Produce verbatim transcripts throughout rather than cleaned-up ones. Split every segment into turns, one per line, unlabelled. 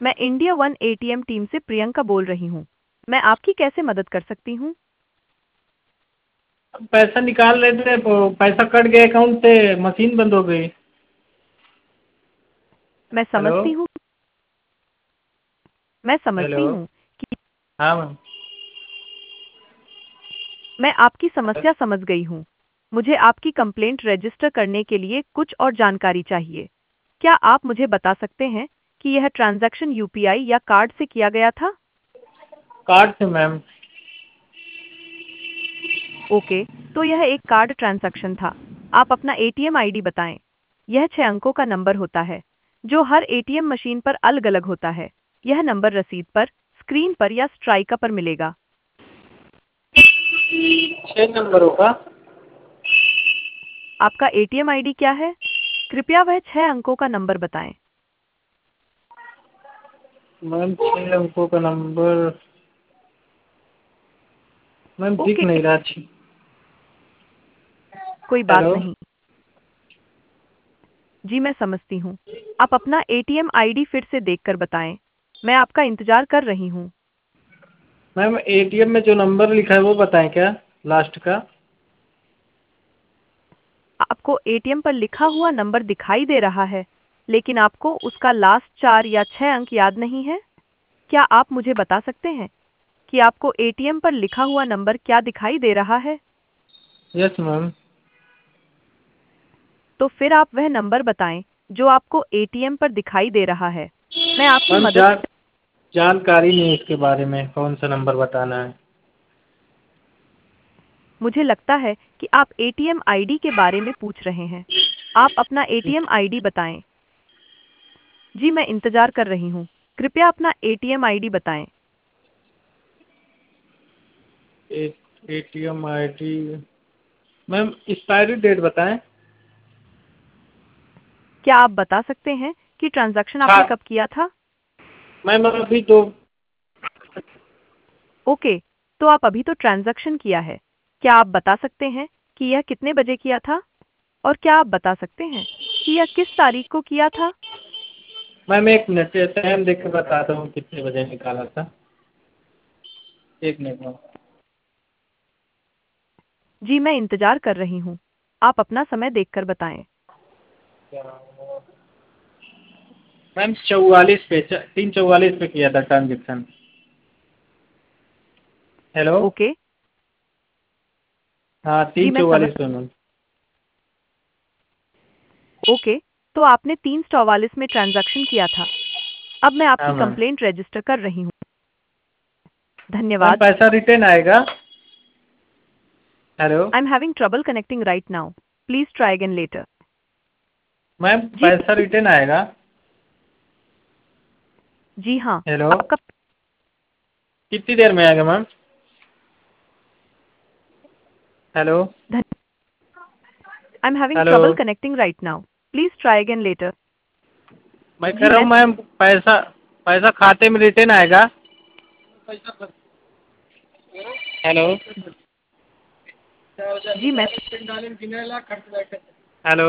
मैं India one ATM team से प्रियंका बोल रही हूँ। मैं आपकी कैसे मदद कर सकती हूँ?
पैसा निकाल रहे थे वो पैसा कट गया अकाउंट से, मशीन बंद हो गई।
मैं
हेलो।
समझती हूँ मैं
हेलो।
समझती हूँ कि
हाँ मैम।
मैं आपकी समस्या समझ गई हूँ। मुझे आपकी कंप्लेंट रजिस्टर करने के लिए कुछ और जानकारी चाहिए। क्या आप मुझे बता सकते हैं कि यह ट्रांजैक्शन यूपीआई या कार्ड से किया गया था?
कार्ड से मैम।
ओके, तो यह एक कार्ड ट्रांजैक्शन था। आप अपना एटीएम आईडी बताएं। यह छह अंकों का नंबर होता है, जो हर एटीएम मशीन पर अलग-अलग होता है। यह नंबर रसीद पर, स्क्रीन पर या स्ट्राइका पर मिलेगा।
छः नंबरों का।
आपका एटीएम आईडी क्या है? कृपया वह छह अंकों का नंबर बताएं।
मैम छः अंकों का नंबर मैम दिख
ओके,
नहीं रहा। छी।
कोई बात
हेलो।
नहीं। जी मैं समझती हूँ। आप अपना एटीएम आईडी फिर से देखकर बताएं। मैं आपका इंतजार कर रही हूँ।
मैम एटीएम में जो नंबर लिखा है वो बताएं क्या, लास्ट का।
आपको एटीएम पर लिखा हुआ नंबर दिखाई दे रहा है, लेकिन आपको उसका लास्ट चार या छह अंक याद नहीं है। क्या आप मुझे बता सकते हैं कि आपको एटीएम पर लिखा हुआ नंबर क्या दिखाई दे रहा है?
Yes ma'am.
तो फिर आप वह नंबर बताएं जो आपको एटीएम पर दिखाई दे रहा है। मैं आपकी
मैम
मदद
जान जानकारी नहीं है इसके बारे में, कौन सा नंबर बताना है।
मुझे लगता है कि आप एटीएम आईडी के बारे में पूछ रहे हैं। आप अपना एटीएम आईडी बताएं। जी मैं इंतजार कर रही हूँ। कृपया अपना एटीएम आईडी बताएं।
ATM I D. Ma'am expiry date बताएं।
क्या आप बता सकते हैं कि ट्रांजैक्शन आपने
हाँ
कब किया था?
मैम अभी तो।
ओके, तो आप अभी तो ट्रांजैक्शन किया है। क्या आप बता सकते हैं कि यह कितने बजे किया था? और क्या आप बता सकते हैं कि यह किस तारीख को किया था?
मैम एक मिनट टाइम देख के बताता हूँ कितने बजे निकाला था। एक मिनट मैम।
जी मैं इंतजार कर रही हूँ। आप अपना समय देखकर बताएं।
मैम चौवालीस पे तीन चौवालीस पे किया था ट्रांजेक्शन। हेलो।
ओके,
हाँ
जी
तीन
मैं समझ
चौवालीस पे मैम।
ओके, तो आपने तीन सौ चौवालीस में ट्रांजैक्शन किया था। अब मैं
हाँ
आपकी
मैम।
कंप्लेंट रजिस्टर कर रही हूँ।
मैम
धन्यवाद।
पैसा रिटर्न आएगा। Hello.
I am having trouble connecting right now. Please try again later.
Ma'am
ji
पैसा रिटर्न आएगा।
जी हाँ,
हेलो।
आपका
कितनी देर में आएगा ma'am. Hello.
I am having
hello.
Trouble connecting right now. Please try again later.
मैं कह
जी
रहा
मैं
हूँ मैम पैसा पैसा खाते में रिटर्न आएगा। हेलो।
जी मैं
हेलो।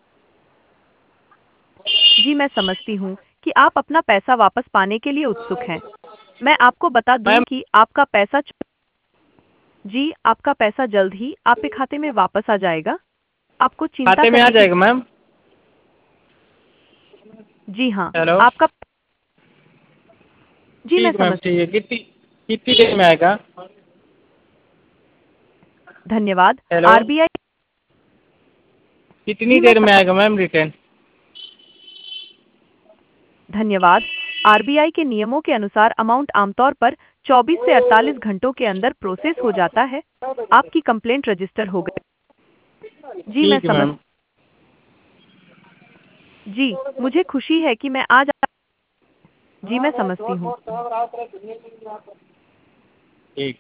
जी मैं समझती हूँ कि आप अपना पैसा वापस पाने के लिए उत्सुक हैं। मैं आपको बता दूं
मैम
कि आपका पैसा जी आपका पैसा जल्द ही आपके खाते में वापस आ जाएगा। आपको चिंता
खाते में आ
करने की
जाएगा मैम।
जी हाँ,
हेलो।
आपका जी मैं
ठीक मैम
समझ
ठीक है। कितनी कितनी देर में आएगा।
धन्यवाद।
हेलो।
आरबीआई
कितनी
जी मैं
देर में
सम,
आएगा मैम रिटर्न।
धन्यवाद। आरबीआई के नियमों के अनुसार अमाउंट आमतौर पर चौबीस से अड़तालीस घंटों के अंदर प्रोसेस हो जाता है। आपकी कंप्लेंट रजिस्टर हो गई। जी मैं
ठीक है
समझ
मैम।
जी मुझे खुशी है कि मैं आज जी मैं समझती हूँ।
ठीक।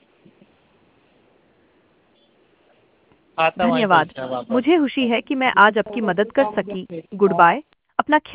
खाता वहीं
धन्यवाद।
पहुँचा वापस।
मुझे खुशी है कि मैं आज आपकी मदद कर सकी। Goodbye. अपना ख्याल